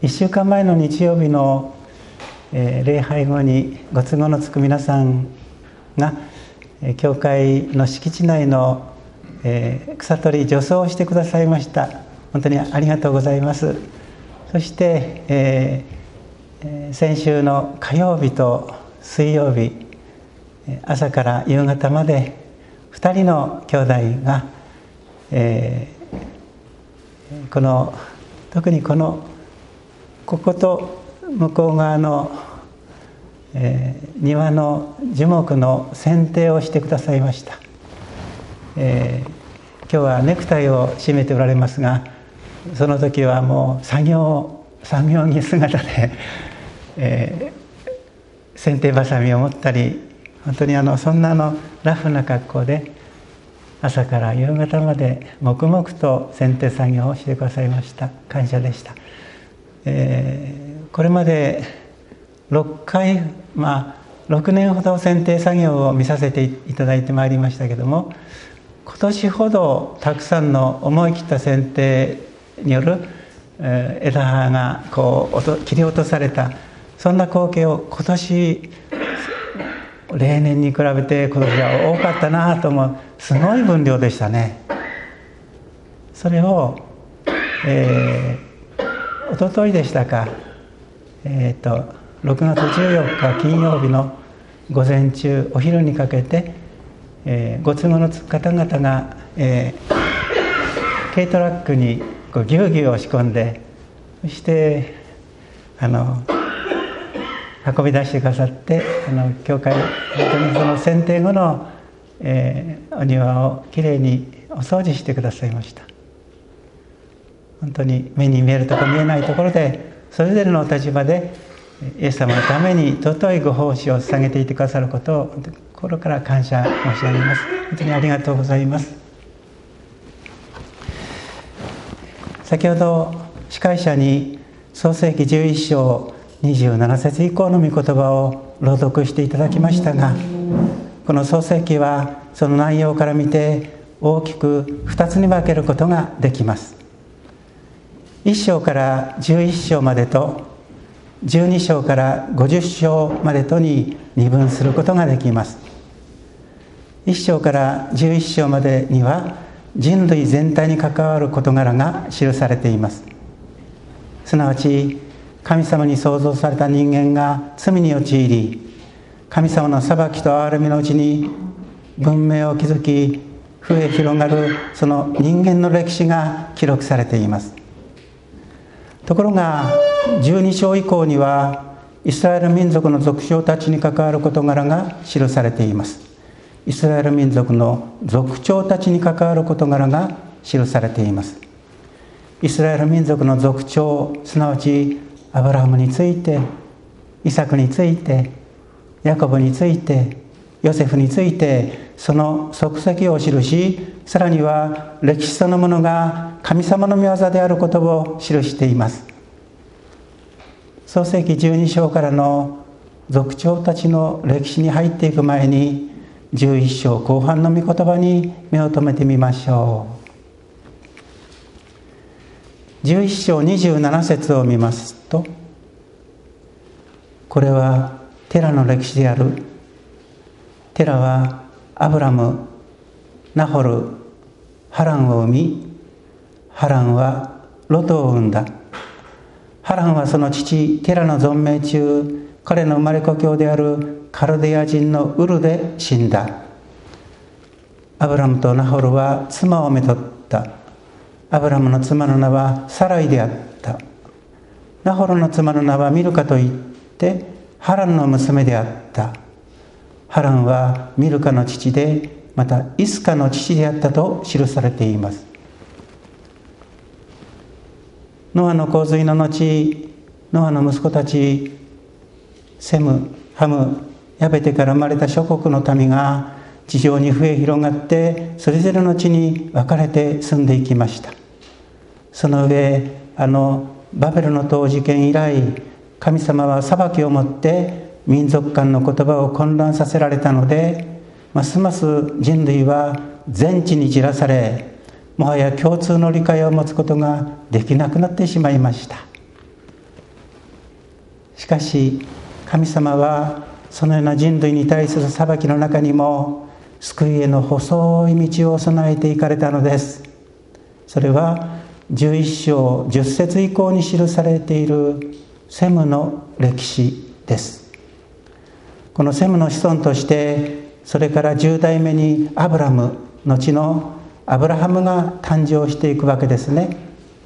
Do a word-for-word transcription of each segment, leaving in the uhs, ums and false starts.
いっしゅうかんまえの日曜日の、えー、礼拝後にご都合のつく皆さんが、えー、教会の敷地内の、えー、草取り除草をしてくださいました。本当にありがとうございます。そして、えー、先週の火曜日と水曜日、朝から夕方までふたりの兄弟が、えー、この特にこのここと向こう側の、えー、庭の樹木の剪定をしてくださいました。えー、今日はネクタイを締めておられますが、その時はもう作業作業着姿で、えー、剪定ばさみを持ったり、本当にあのそんなあのラフな格好で朝から夕方まで黙々と剪定作業をしてくださいました。感謝でした。えー、これまでろっかい、まあろくねんほど剪定作業を見させていただいてまいりましたけども、今年ほどたくさんの思い切った剪定による、えー、枝葉がこう切り落とされた、そんな光景を今年例年に比べて今年は多かったなと思う。すごい分量でしたね。それを、えーおとといでしたか、えー、とろくがつじゅうよっか金曜日の午前中お昼にかけて、えー、ご都合のつく方々が、えー、軽トラックにこうぎゅうぎゅう押し込んで、そしてあの運び出してくださって、あの教会本当にその剪定後の、えー、お庭をきれいにお掃除してくださいました。本当に目に見えるところ見えないところでそれぞれのお立場でイエス様のために尊いご奉仕を捧げていてくださることを心から感謝申し上げます。本当にありがとうございます。先ほど司会者に創世記じゅういっ章にじゅうなな節以降の御言葉を朗読していただきましたが、この創世記はその内容から見て大きくふたつに分けることができます。いっ章からじゅういっ章までとじゅうに章からごじゅう章までとに二分することができます。いっ章からじゅういっ章までには人類全体に関わる事柄が記されています。すなわち神様に創造された人間が罪に陥り、神様の裁きと憐れみのうちに文明を築き増え広がるその人間の歴史が記録されています。ところがじゅうに章以降にはイスラエル民族の族長たちに関わる事柄が記されています。イスラエル民族の族長たちに関わる事柄が記されています。イスラエル民族の族長、すなわちアブラハムについて、イサクについて、ヤコブについて、ヨセフについて、その足跡を記し、さらには歴史そのものが神様の御業であることを記しています。創世記じゅうに章からの族長たちの歴史に入っていく前に、じゅういっ章後半の御言葉に目を留めてみましょう。じゅういっ章にじゅうなな節を見ますと、これはテラの歴史である。テラはアブラム、ナホル、ハランを生み、ハランはロトを生んだ。ハランはその父テラの存命中、彼の生まれ故郷であるカルデア人のウルで死んだ。アブラムとナホルは妻をめとった。アブラムの妻の名はサライであった。ナホルの妻の名はミルカといってハランの娘であった。ハランはミルカの父で、またイスカの父であったと記されています。ノアの洪水の後、ノアの息子たちセム、ハム、ヤベテから生まれた諸国の民が地上に増え広がって、それぞれの地に分かれて住んでいきました。その上、あのバベルの塔事件以来、神様は裁きをもって民族間の言葉を混乱させられたので、ますます人類は全地に散らされ、もはや共通の理解を持つことができなくなってしまいました。 しかし神様はそのような人類に対する裁きの中にも救いへの細い道を備えていかれたのです。それはじゅういっ章じゅっ節以降に記されているセムの歴史です。このセムの子孫として、それからじゅう代目にアブラム、後のアブラハムが誕生していくわけですね。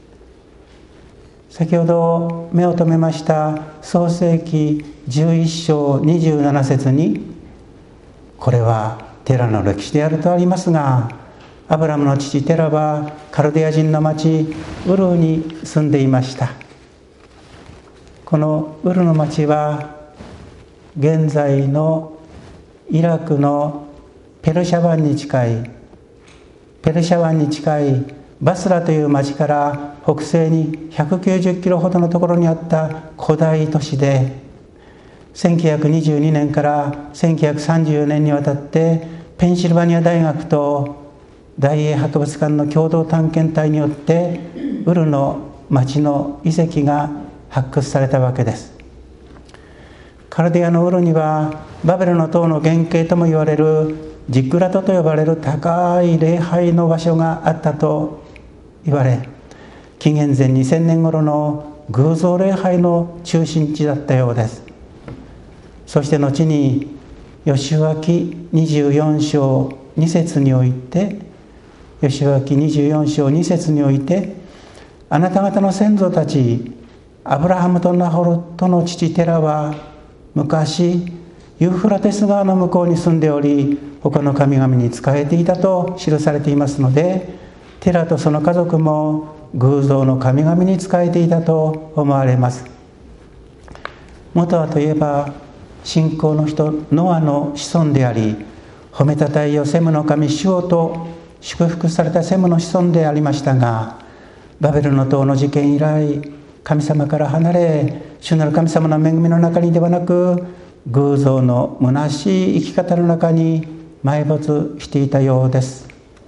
先ほど目を留めました創世記じゅういっ章にじゅうなな節に、これはテラの歴史であるとありますが、アブラムの父テラはカルデア人の町ウルに住んでいました。このウルの町は現在のイラクのペルシャ湾に近いペルシャ湾に近いバスラという町から北西にひゃくきゅうじゅっキロほどのところにあった古代都市で、せんきゅうひゃくにじゅうにねんからせんきゅうひゃくさんじゅうよねんにわたってペンシルバニア大学と大英博物館の共同探検隊によってウルの町の遺跡が発掘されたわけです。カルディアのウルにはバベルの塔の原型とも言われるジッグラトと呼ばれる高い礼拝の場所があったと言われ、紀元前にせんねん頃の偶像礼拝の中心地だったようです。そして後にヨシュア記にじゅうよん章に節においてヨシュア記にじゅうよん章に節において、あなた方の先祖たちアブラハムとナホルとの父テラは昔ユーフラテス川の向こうに住んでおり、他の神々に仕えていたと記されていますので、テラとその家族も偶像の神々に仕えていたと思われます。元はといえば信仰の人ノアの子孫であり、褒めたたえよセムの神主をと祝福されたセムの子孫でありましたが、バベルの塔の事件以来神様から離れ、主なる神様の恵みの中にではなく偶像の虚しい生き方の中に埋没していたようです。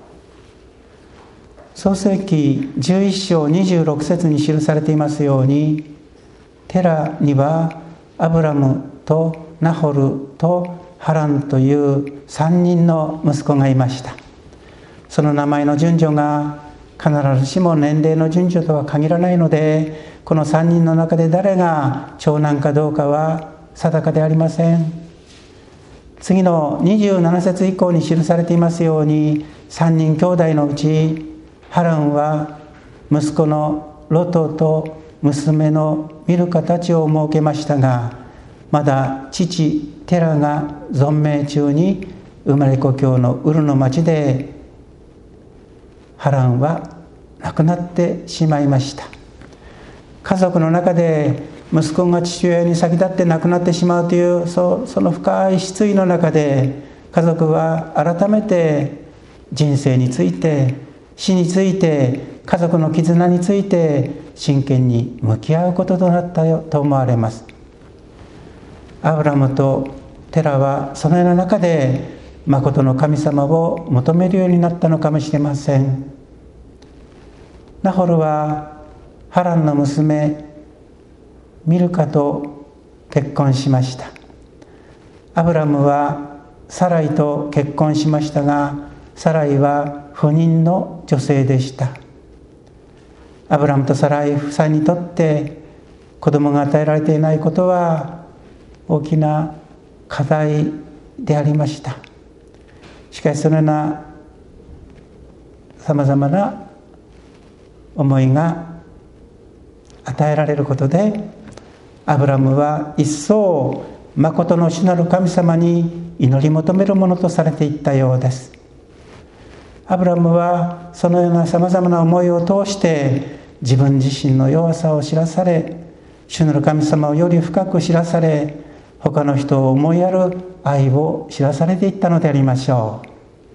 創世記じゅういっ章にじゅうろく節に記されていますように、テラにはアブラムとナホルとハランというさんにんの息子がいました。その名前の順序が必ずしも年齢の順序とは限らないので、このさんにんの中で誰が長男かどうかは定かでありません。次のにじゅうなな節以降に記されていますように、さんにん兄弟のうちハランは息子のロトと娘のミルカたちを設けましたが、まだ父テラが存命中に生まれ故郷のウルの町でハランは亡くなってしまいました。家族の中で息子が父親に先立って亡くなってしまうというそその深い失意の中で、家族は改めて人生について、死について、家族の絆について真剣に向き合うこととなったよと思われます。アブラムとテラはそのような中で誠の神様を求めるようになったのかもしれません。ナホルはハランの娘ミルカと結婚しました。アブラムはサライと結婚しましたが、サライは不妊の女性でした。アブラムとサライ夫妻にとって子供が与えられていないことは大きな課題でありました。しかしそのようなさまざまな思いが与えられることで、アブラムは一層誠の主なる神様に祈り求めるものとされていったようです。アブラムはそのようなさまざまな思いを通して自分自身の弱さを知らされ、主なる神様をより深く知らされ、他の人を思いやる愛を知らされていったのでありましょう。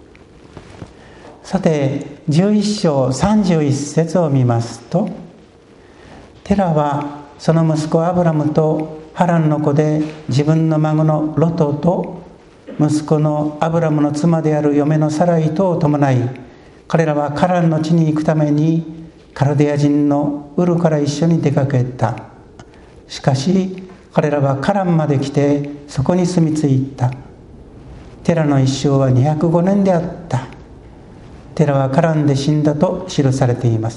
さてじゅういっ章さんじゅういち節を見ますと、テラはその息子アブラムとハランの子で自分の孫のロトと息子のアブラムの妻である嫁のサライとを伴い、彼らはカランの地に行くためにカルデア人のウルから一緒に出かけた。しかし彼らはカランまで来てそこに住み着いた。テラの一生はにひゃくごねんであった。テラはカランで死んだと記されています。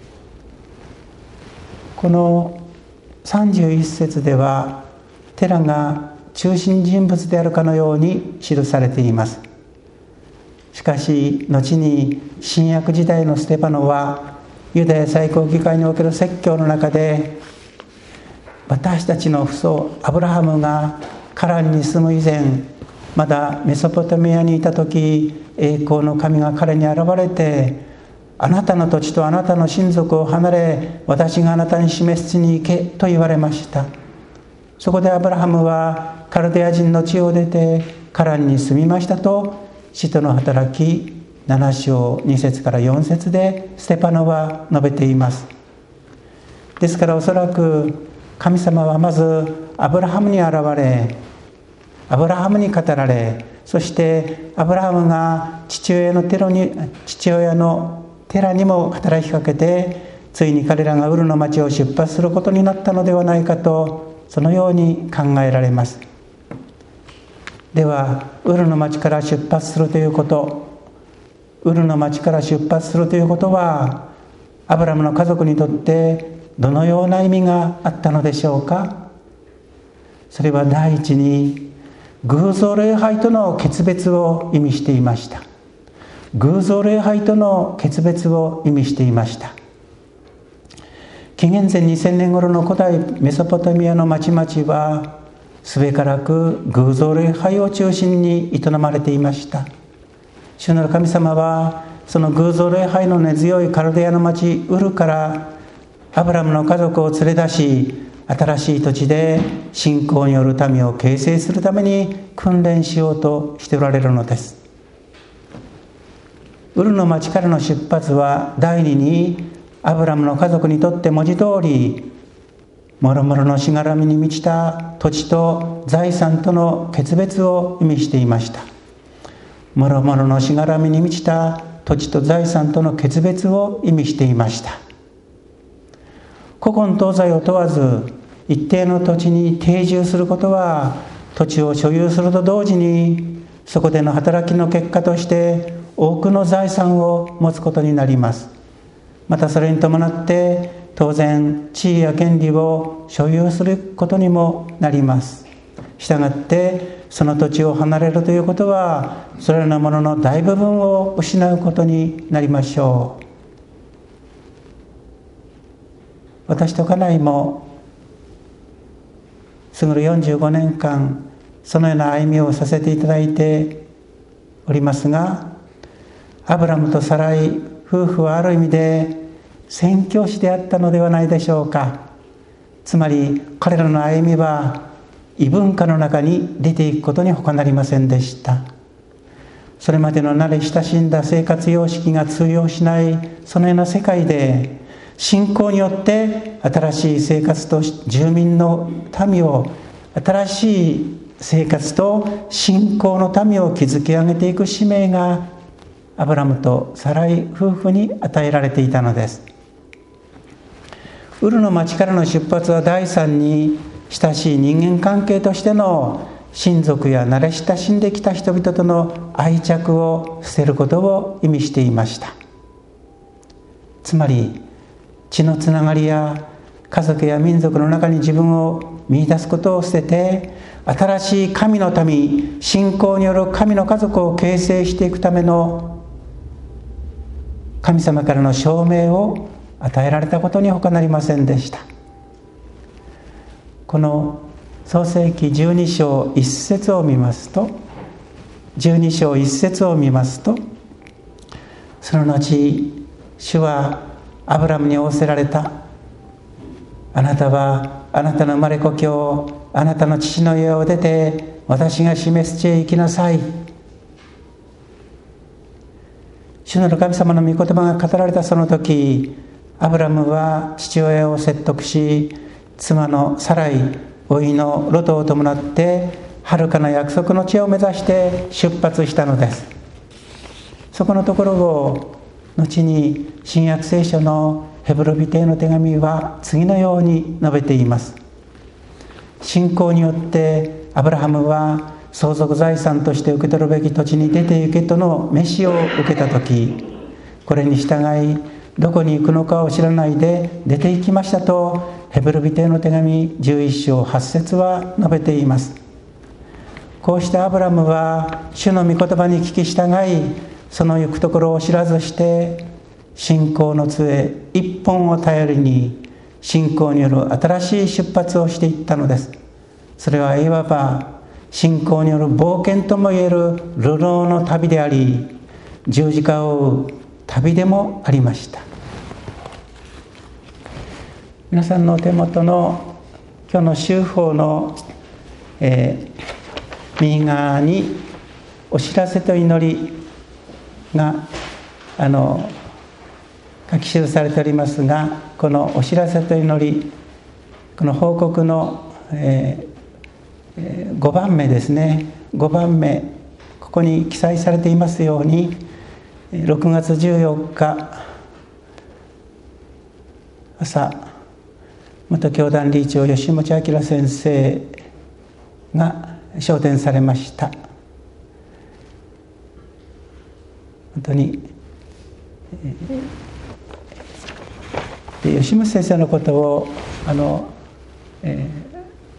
このさんじゅういっ節ではテラが中心人物であるかのように記されています。しかし後に新約時代のステパノはユダヤ最高議会における説教の中で、私たちの父祖アブラハムがカランに住む以前、まだメソポタミアにいた時、栄光の神が彼に現れて、あなたの土地とあなたの親族を離れ、私があなたに示す地に行けと言われました。そこでアブラハムはカルデア人の地を出てカランに住みましたと、使徒の働きなな章に節からよん節でステパノは述べています。ですからおそらく神様はまずアブラハムに現れ、アブラハムに語られ、そしてアブラハムが父親のテロに父親のテラにも働きかけて、ついに彼らがウルの町を出発することになったのではないかと、そのように考えられます。ではウルの町から出発するということ、ウルの町から出発するということはアブラムの家族にとってどのような意味があったのでしょうか。それは第一に偶像礼拝との決別を意味していました。偶像礼拝との決別を意味していました。紀元前にせんねん頃の古代メソポタミアの町々はすべからく偶像礼拝を中心に営まれていました。主なる神様はその偶像礼拝の根強いカルデアの町ウルからアブラムの家族を連れ出し、新しい土地で信仰による民を形成するために訓練しようとしておられるのです。ウルの町からの出発は第二にアブラムの家族にとって文字通りもろもろのしがらみに満ちた土地と財産との決別を意味していました。もろもろのしがらみに満ちた土地と財産との決別を意味していました。古今東西を問わず一定の土地に定住することは、土地を所有すると同時にそこでの働きの結果として多くの財産を持つことになります。またそれに伴って当然地位や権利を所有することにもなります。したがってその土地を離れるということは、それらのものの大部分を失うことになりましょう。私と家内も過ぎるよんじゅうごねんかんそのような歩みをさせていただいておりますが、アブラムとサライ夫婦はある意味で宣教師であったのではないでしょうか。つまり彼らの歩みは異文化の中に出ていくことに他なりませんでした。それまでの慣れ親しんだ生活様式が通用しないそのような世界で、信仰によって新しい生活と住民の民を、新しい生活と信仰の民を築き上げていく使命がアブラムとサライ夫婦に与えられていたのです。ウルの町からの出発は第三に親しい人間関係としての親族や慣れ親しんできた人々との愛着を捨てることを意味していました。つまり血のつながりや家族や民族の中に自分を見出すことを捨てて、新しい神の民、信仰による神の家族を形成していくための神様からの証明を与えられたことに他なりませんでした。この創世記じゅうに章いち節を見ますと、じゅうに章いち節を見ますと、その後主はアブラムに仰せられた。あなたはあなたの生まれ故郷、あなたの父の家を出て私が示す地へ行きなさい。主なる神様の御言葉が語られたその時、アブラムは父親を説得し、妻のサライ、甥のロトを伴って遥かな約束の地を目指して出発したのです。そこのところを後に新約聖書のヘブル人への手紙は次のように述べています。 信仰によってアブラハムは相続財産として受け取るべき土地に出て行けとの召しを受けたとき、これに従いどこに行くのかを知らないで出て行きましたとヘブル人への手紙じゅういっ章はち節は述べています。こうしてアブラムは主の御言葉に聞き従い、その行くところを知らずして信仰の杖一本を頼りに信仰による新しい出発をしていったのです。それはいわば信仰による冒険ともいえる流浪の旅であり、十字架を追う旅でもありました。皆さんのお手元の今日の週報の、えー、右側にお知らせと祈りがあの書き記されておりますが、このお知らせと祈り、この報告の、えーごばんめですね、ごばんめ、ここに記載されていますように、ろくがつじゅうよっか朝、元教団理事長吉持明先生が昇天されました。本当にで吉持先生のことをあの、えー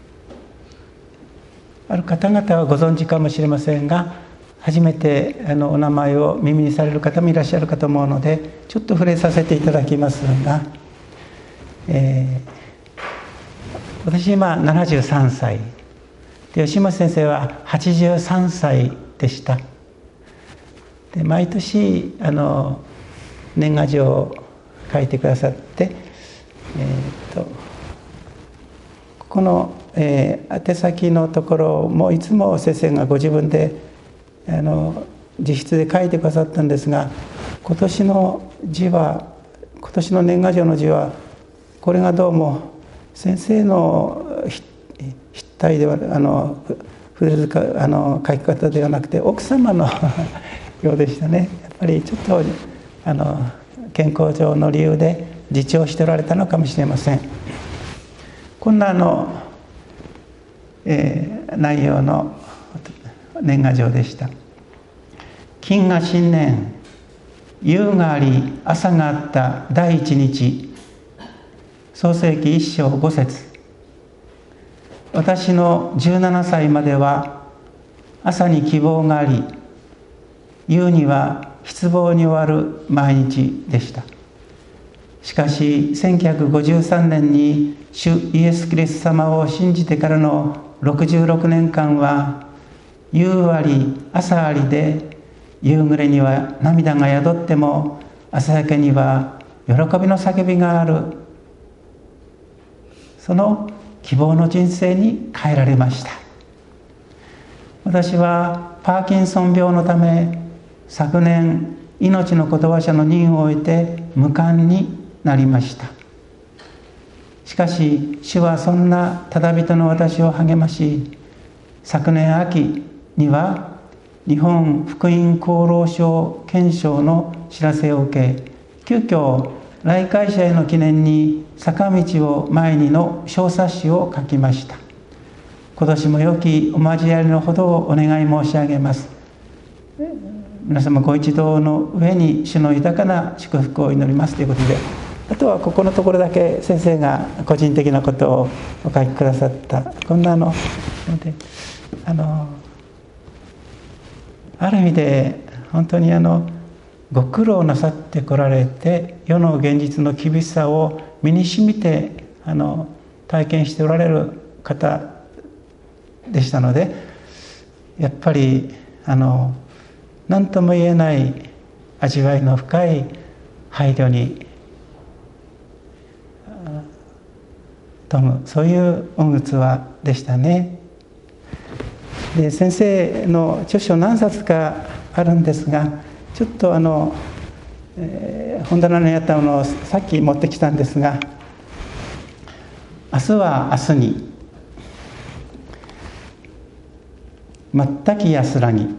ある方々はご存知かもしれませんが、初めてあのお名前を耳にされる方もいらっしゃるかと思うので、ちょっと触れさせていただきますが、えー、私今ななじゅうさんさいで、吉本先生ははちじゅうさんさいでした。で毎年あの年賀状を書いてくださって、えー、とここのえー、宛先のところもいつも先生がご自分であの自筆で書いてくださったんですが、今年の字は今年の年賀状の字はこれがどうも先生の筆体ではあの筆かあの書き方ではなくて奥様のようでしたね。やっぱりちょっとあの健康上の理由で自重しておられたのかもしれません。こんなあのえー、内容の年賀状でした。金が新年、夕があり朝があった第一日、創世記一章五節。私のじゅうななさいまでは朝に希望があり、夕には失望に終わる毎日でした。しかしせんきゅうひゃくごじゅうさんねんに主イエス・キリスト様を信じてからのろくじゅうろくねんかんは夕あり朝ありで、夕暮れには涙が宿っても朝焼けには喜びの叫びがある、その希望の人生に変えられました。私はパーキンソン病のため昨年命の言葉社の任を終えて無冠になりました。しかし主はそんなただ人の私を励まし、昨年秋には日本福音功労賞顕彰の知らせを受け、急遽来会者への記念に坂道を前にの小冊子を書きました。今年も良きお交わりのほどをお願い申し上げます。皆様ご一同の上に主の豊かな祝福を祈りますということで、あとはここのところだけ先生が個人的なことをお書きくださったこんなので、あのある意味で本当にあのご苦労なさってこられて、世の現実の厳しさを身にしみてあの体験しておられる方でしたので、やっぱりあの何とも言えない味わいの深い配慮に富む、そういう恩器でしたね。で先生の著書何冊かあるんですが、ちょっとあの、えー、本棚にあったものをさっき持ってきたんですが、明日は明日に、全き安らぎ、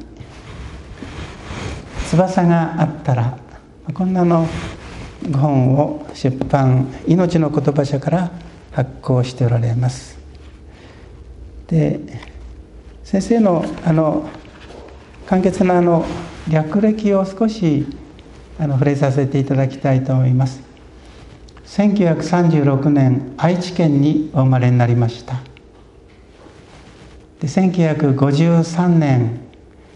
翼があったら、こんなのご本を出版、命の言葉社から発行しておられます。 で先生のあの簡潔なあの略歴を少しあの触れさせていただきたいと思います。せんきゅうひゃくさんじゅうろくねん愛知県にお生まれになりました。でせんきゅうひゃくごじゅうさんねん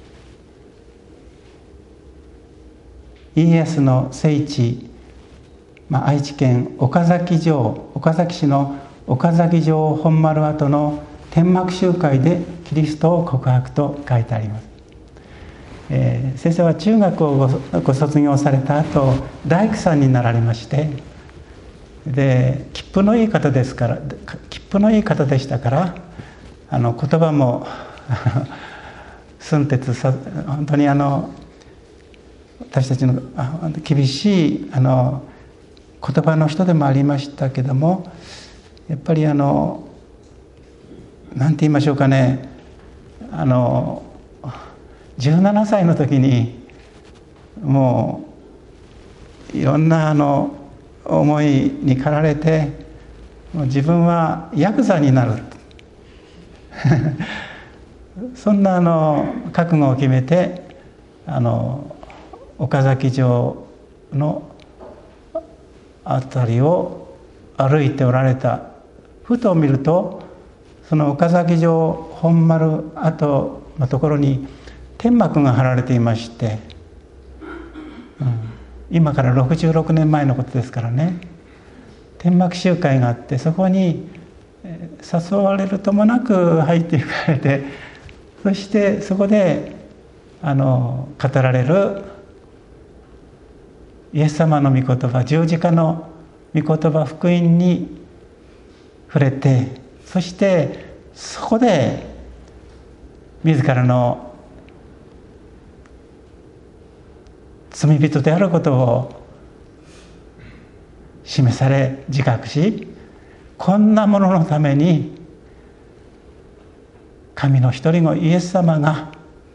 家康の聖地、まあ、愛知県岡崎城岡崎市の岡崎城本丸跡の天幕集会でキリストを告白と書いてあります。えー、先生は中学を ご, ご卒業された後大工さんになられまして、で切符のいい方ですから切符のいい方でしたからあの言葉も寸鉄さ本当にあの私たちの厳しいあの言葉の人でもありましたけども、やっぱりあのなんて言いましょうかね、あのじゅうななさいの時にもういろんなあの思いに駆られて、もう自分はヤクザになるそんなあの覚悟を決めてあの岡崎城のあたりを歩いておられた。ふと見るとその岡崎城本丸跡のところに天幕が張られていまして、うん、今からろくじゅうろくねんまえのことですからね、天幕集会があって、そこに誘われるともなく入っていかれて、そしてそこであの語られるイエス様の御言葉、十字架の御言葉、福音に触れて、そしてそこで自らの罪人であることを示され自覚し、こんなもののために神の一人子イエス様が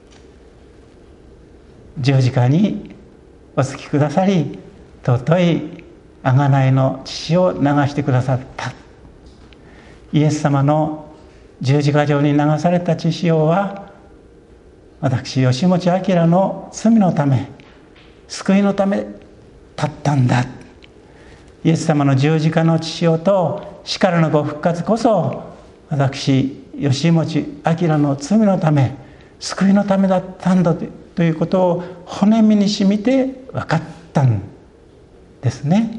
十字架にお付きくださり、尊い贖いの血を流してくださった。イエス様の十字架上に流された血潮は、私吉用明の罪のため、救いのため立ったんだ。イエス様の十字架の血潮と死からのご復活こそ、私吉用明の罪のため、救いのためだったんだということを骨身に染みて分かったんですね。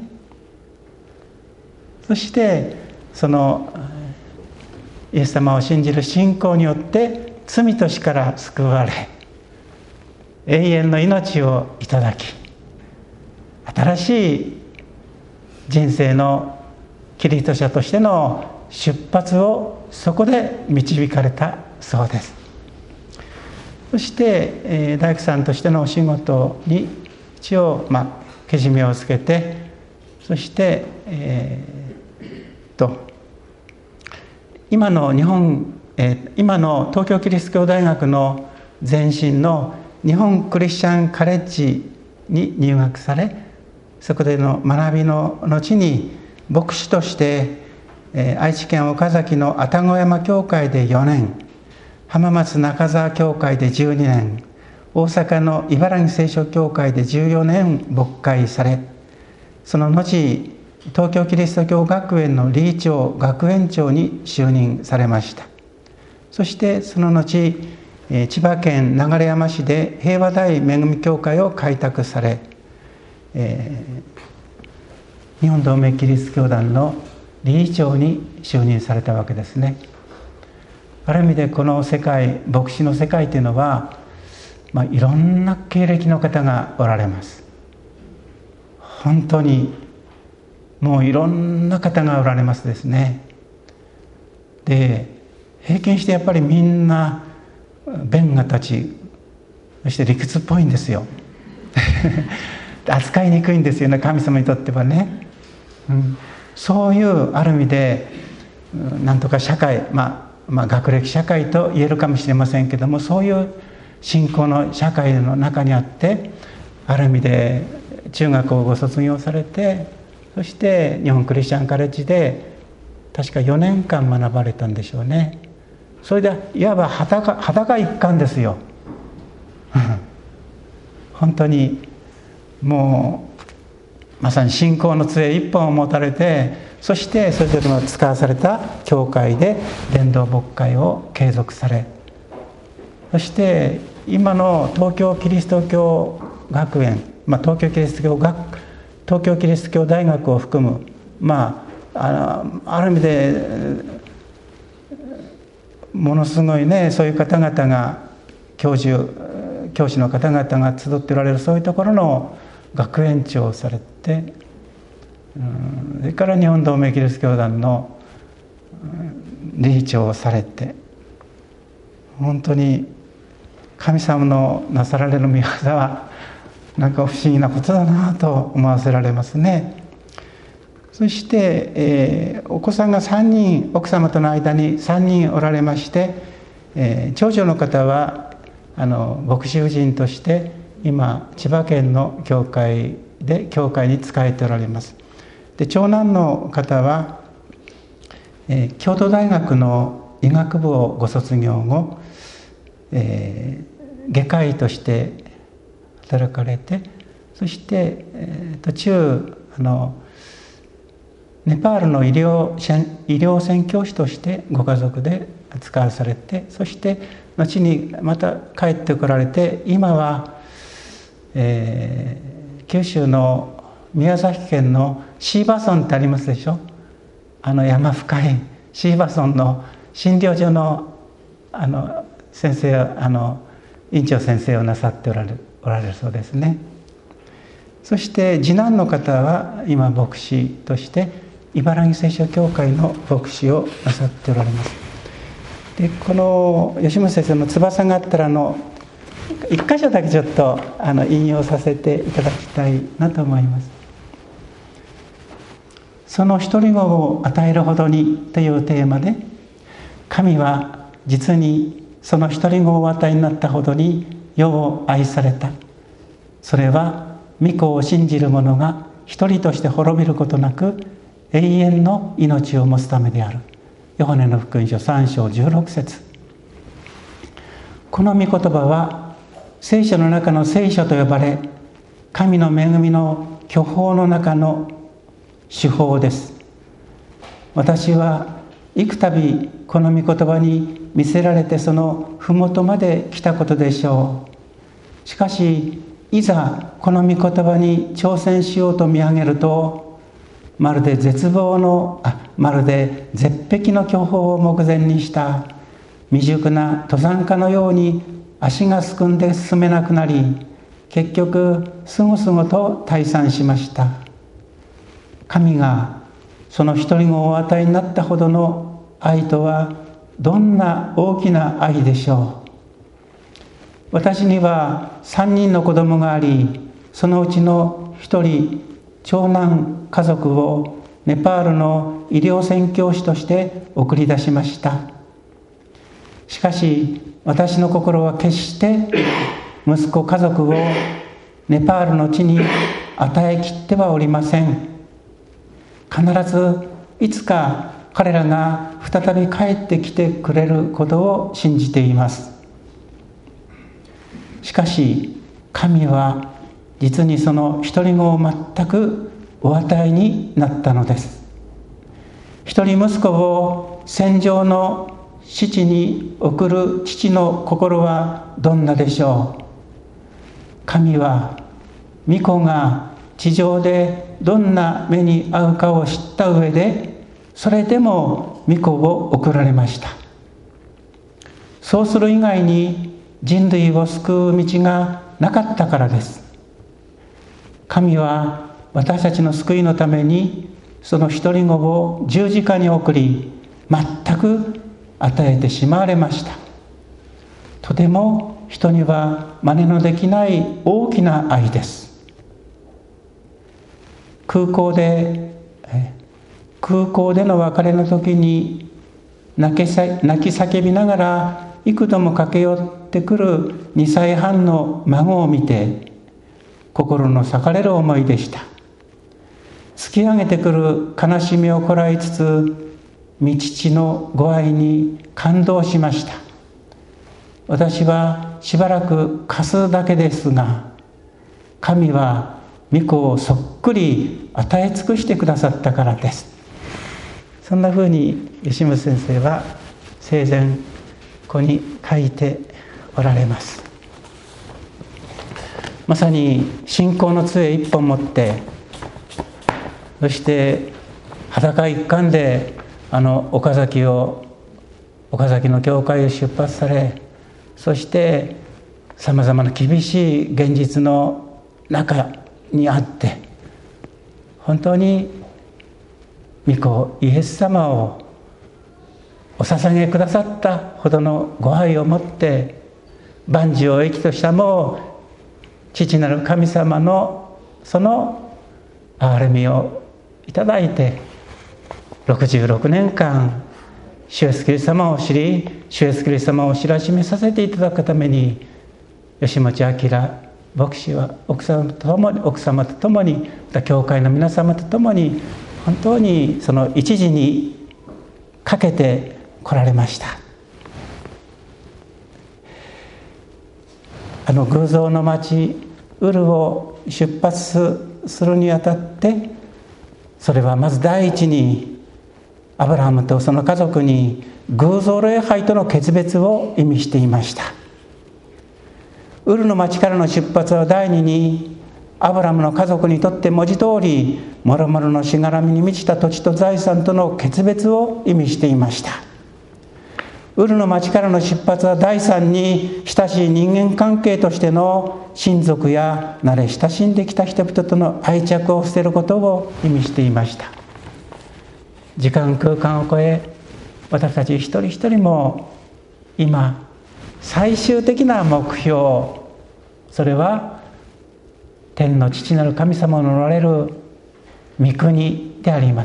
そしてそのイエス様を信じる信仰によって罪と死から救われ、永遠の命をいただき、新しい人生のキリスト者としての出発をそこで導かれたそうです。そして、えー、大工さんとしてのお仕事に一応、まあ、けじめをつけて、そして、えー、と今の日本、えー、今の東京キリスト教大学の前身の日本クリスチャンカレッジに入学され、そこでの学びの後に牧師として、えー、愛知県岡崎の愛宕山教会でよねん、浜松中沢教会でじゅうにねん、大阪の茨城聖書教会でじゅうよねん牧会され、その後東京キリスト教学園の理事長学園長に就任されました。そしてその後千葉県流山市で平和大恵み教会を開拓され、えー、日本同盟キリスト教団の理事長に就任されたわけですね。ある意味でこの世界、牧師の世界というのは、まあ、いろんな経歴の方がおられます。本当にもういろんな方がおられますですね。で、平均してやっぱりみんな弁が立ち、そして理屈っぽいんですよ扱いにくいんですよね、神様にとってはね、うん、そういうある意味でなんとか社会、まあまあ、学歴社会と言えるかもしれませんけども、そういう信仰の社会の中にあって、ある意味で中学をご卒業されて、そして日本クリスチャンカレッジで確かよねんかん学ばれたんでしょうね。 それでいわば裸、裸一貫ですよ本当にもうまさに信仰の杖一本を持たれて、そしてそれぞれの使わされた教会で伝道牧会を継続され、そして今の東京キリスト教学園、まあ、東京キリスト教学東京キリスト教大学を含む、まあ、あのある意味でものすごいね、そういう方々が教授教師の方々が集っておられる、そういうところの学園長をされて、うん、それから日本同盟キリスト教団の理事長をされて、本当に神様のなさられる御業はなんか不思議なことだなと思わせられますね。そして、えー、お子さんがさんにん、奥様との間にさんにんおられまして、えー、長女の方はあの牧師夫人として今千葉県の教会で教会に仕えておられます。で、長男の方は、えー、京都大学の医学部をご卒業後、えー、外科医として働かれて、そして、えー、途中あのネパールの医療医療宣教師としてご家族で使わされて、そして後にまた帰ってこられて、今は、えー、九州の宮崎県の椎葉村ってありますでしょ。あの山深い椎葉村の診療所のあの先生あの院長先生をなさっておられるおられるそうですね。そして次男の方は今牧師として茨城聖書協会の牧師をなさっておられます。で、この吉本先生の翼があったらの一箇所だけちょっとあの引用させていただきたいなと思います。その一人子を与えるほどにというテーマで、神は実にその一人子をお与えになったほどに世を愛された。それは御子を信じる者が一人として滅びることなく永遠の命を持つためである。ヨハネの福音書さん章じゅうろく節。この御言葉は聖書の中の聖書と呼ばれ、神の恵みの巨峰の中の手法です。私は幾度この御言葉に見せられてその麓まで来たことでしょう。しかしいざこの御言葉に挑戦しようと見上げると、まるで絶望のあまるで絶壁の巨峰を目前にした未熟な登山家のように足がすくんで進めなくなり、結局すごすごと退散しました。神がその一人子をお与えになったほどの愛とはどんな大きな愛でしょう。私には三人の子供があり、そのうちの一人長男家族をネパールの医療宣教師として送り出しました。しかし私の心は決して息子家族をネパールの地に与えきってはおりません。必ずいつか彼らが再び帰ってきてくれることを信じています。しかし神は実にその一人子を全くお与えになったのです。一人息子を戦場の父に送る父の心はどんなでしょう。神は御子が地上でどんな目に遭うかを知った上で、それでも御子を送られました。そうする以外に人類を救う道がなかったからです。神は私たちの救いのためにその一人子を十字架に送り、全く与えてしまわれました。とても人には真似のできない大きな愛です。空港で空港での別れの時に泣きさ泣き叫びながら幾度も駆け寄ってくるにさいはんの孫を見て心の裂かれる思いでした。突き上げてくる悲しみをこらえつつ、 御父のご愛に感動しました。私はしばらく貸すだけですが、神は御子をそっくり与え尽くしてくださったからです。そんなふうに吉本先生は生前ここに書いておられます。まさに信仰の杖一本持って、そして裸一貫であの岡崎を岡崎の教会を出発され、そしてさまざまな厳しい現実の中にあって、本当に御子イエス様をお捧げくださったほどのご愛をもって、万事を益としたもう父なる神様のその憐れみをいただいて、ろくじゅうろくねんかん主イエスキリスト様を知り、主イエスキリスト様を知らしめさせていただくために、吉用明牧師は奥様と共に奥様と共にまた教会の皆様と共に本当にその一時にかけて来られました。あの偶像の町ウルを出発するにあたって、それはまず第一にアブラハムとその家族に偶像礼拝との決別を意味していました。ウルの町からの出発は第二にアブラハムの家族にとって文字通りもろもろのしがらみに満ちた土地と財産との決別を意味していました。ウルの町からの出発は第三に親しい人間関係としての親族や慣れ親しんできた人々との愛着を捨てることを意味していました。時間空間を超え、私たち一人一人も今最終的な目標、それは天の父なる神様のおられる御国であります。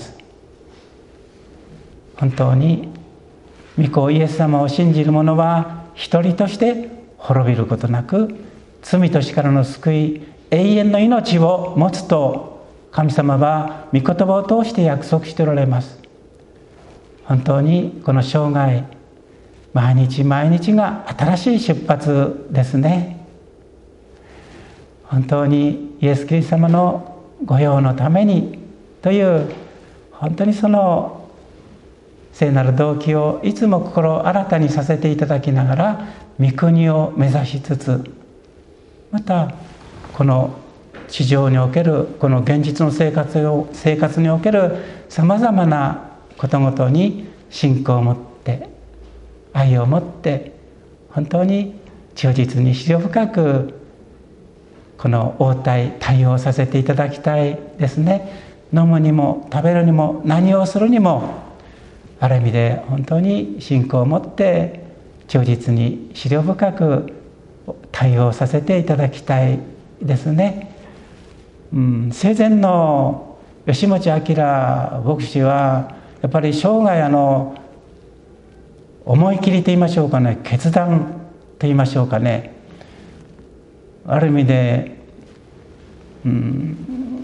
本当に御子イエス様を信じる者は一人として滅びることなく、罪と死からの救い、永遠の命を持つと神様は御言葉を通して約束しておられます。本当にこの生涯、毎日毎日が新しい出発ですね。本当にイエス・キリスト様の御用のためにという本当にその聖なる動機をいつも心を新たにさせていただきながら、御国を目指しつつ、またこの地上におけるこの現実の生活を生活におけるさまざまなことごとに信仰を持って愛を持って本当に忠実に思慮深くこの応対対応させていただきたいですね。飲むにも食べるにも何をするにもある意味で本当に信仰を持って忠実に思慮深く対応させていただきたいですね。うん、生前の吉用明牧師はやっぱり生涯あの思い切りと言いましょうかね、決断と言いましょうかね、ある意味で、うん、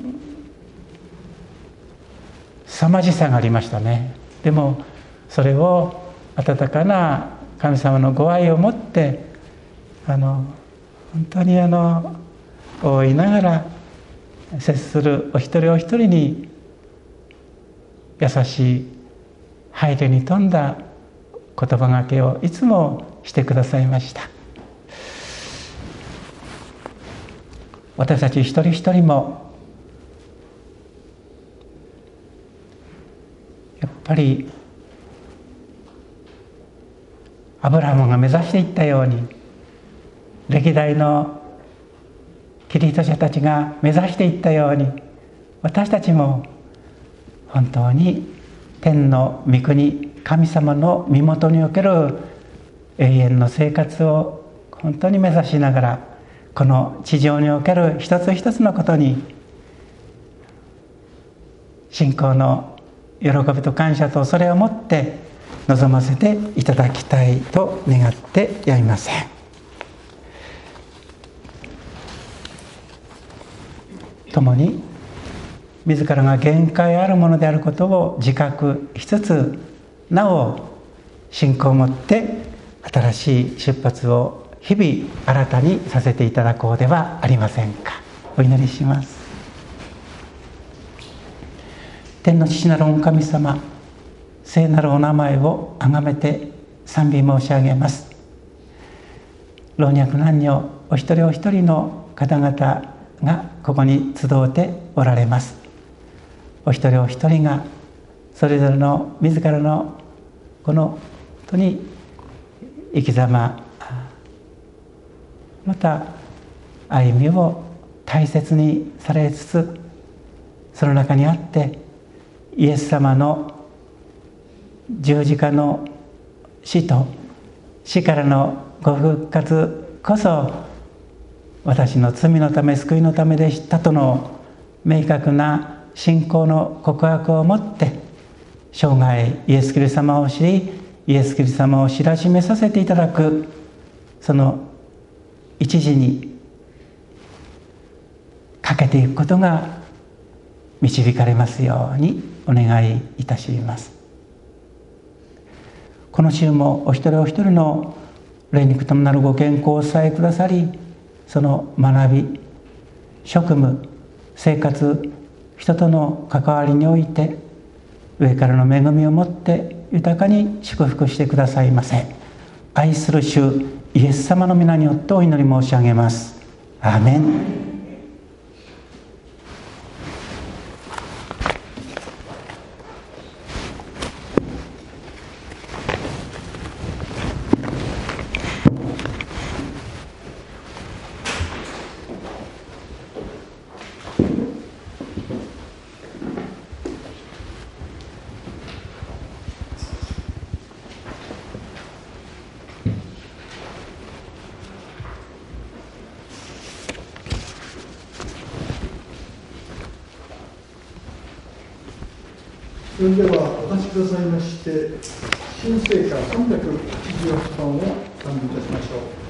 凄まじさがありましたね。でもそれを温かな神様のご愛を持ってあの本当にあの覆いながら接するお一人お一人に優しい配慮に富んだ言葉がけをいつもしてくださいました。私たち一人一人もやっぱりアブラハムが目指していったように、歴代のキリスト者たちが目指していったように、私たちも本当に天の御国、神様の身元における永遠の生活を本当に目指しながら、この地上における一つ一つのことに信仰の喜びと感謝と恐れを持って臨ませていただきたいと願ってやみません。共に自らが限界あるものであることを自覚しつつ、 なお信仰を持って新しい出発を日々新たにさせていただこうではありませんか。お祈りします。天の父なる御神様、聖なるお名前をあがめて賛美申し上げます。老若男女お一人お一人の方々がここに集うておられます。お一人お一人がそれぞれの自らのこの本当に生き様、また歩みを大切にされつつ、その中にあってイエス様の十字架の死と死からのご復活こそ私の罪のため救いのためでしたとの明確な信仰の告白をもって生涯イエス・キリスト様を知り、イエス・キリスト様を知らしめさせていただくその一時にかけていくことが導かれますようにお願いいたします。この週もお一人お一人の霊肉ともなるご健康をお支えくださり、その学び、職務、生活、人との関わりにおいて上からの恵みをもって豊かに祝福してくださいませ。愛する主イエス様の皆によってお祈り申し上げます。アーメン。 それではお出しくださいまして、新聖歌さんびゃくはちじゅうはちばんを賛美いたしましょう。